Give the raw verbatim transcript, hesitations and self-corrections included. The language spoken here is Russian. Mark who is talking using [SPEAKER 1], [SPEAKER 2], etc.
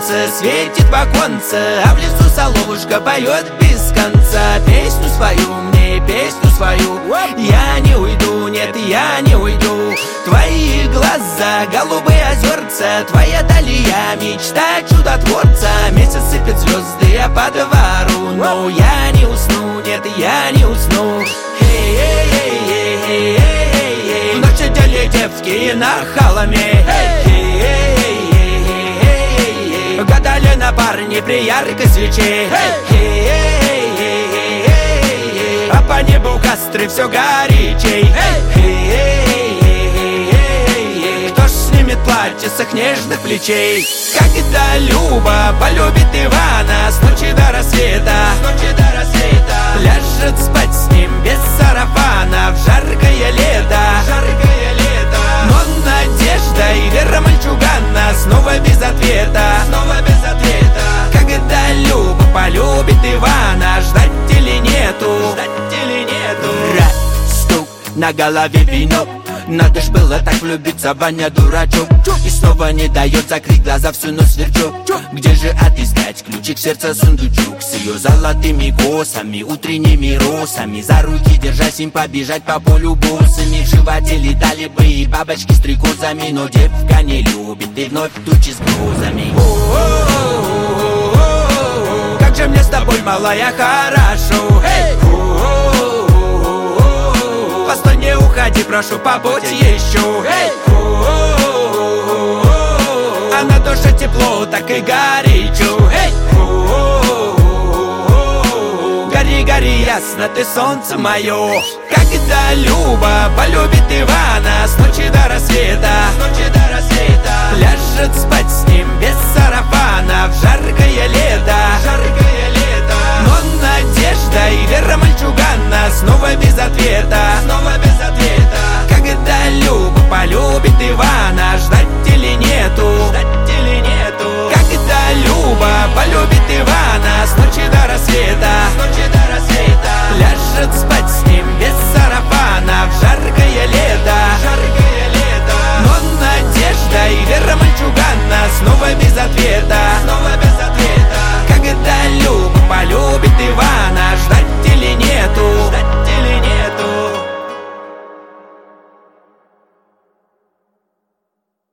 [SPEAKER 1] солнце светит в оконце, а в лесу соловушка поет без конца. Песню свою мне, песню свою, я не уйду, нет, я не уйду. Твои глаза, голубые озерца, твоя далья, мечта чудотворца. Месяц сыпет звезды по двору, но я не усну, нет, я не усну. В ночь одели девки на холме, гадали на парне при яркой свече. А по небу костры все горячей. Кто ж снимет платье с их нежных плечей? Когда Люба полюбит Ивана с ночи до рассвета, с ночи до рассвета, ляжет спать с ним без сарафана в жаркое лето, жаркое лето. Но надежда и вера мальчугана снова без ответа, снова без ответа. Когда Люба полюбит Ивана, ждать или нету, ждать или нету. Раз, стук, на голове вино. Надо ж было так влюбиться, Ваня дурачок. И снова не дает закрыть глаза, всю ночь сверчок. Где же отыскать ключик сердца сундучок? С ее золотыми косами, утренними росами, за руки держась им побежать по полю босыми. В животе летали бы и бабочки с стрекозами, но девка не любит и вновь тучи с грозами. Как же мне с тобой, малая, хорошо. Постой, не уходи, прошу, побудь еще. А на душе тепло, так и горячо. Гори, гори, ясно, ты солнце мое. Когда Люба полюбит Ивана с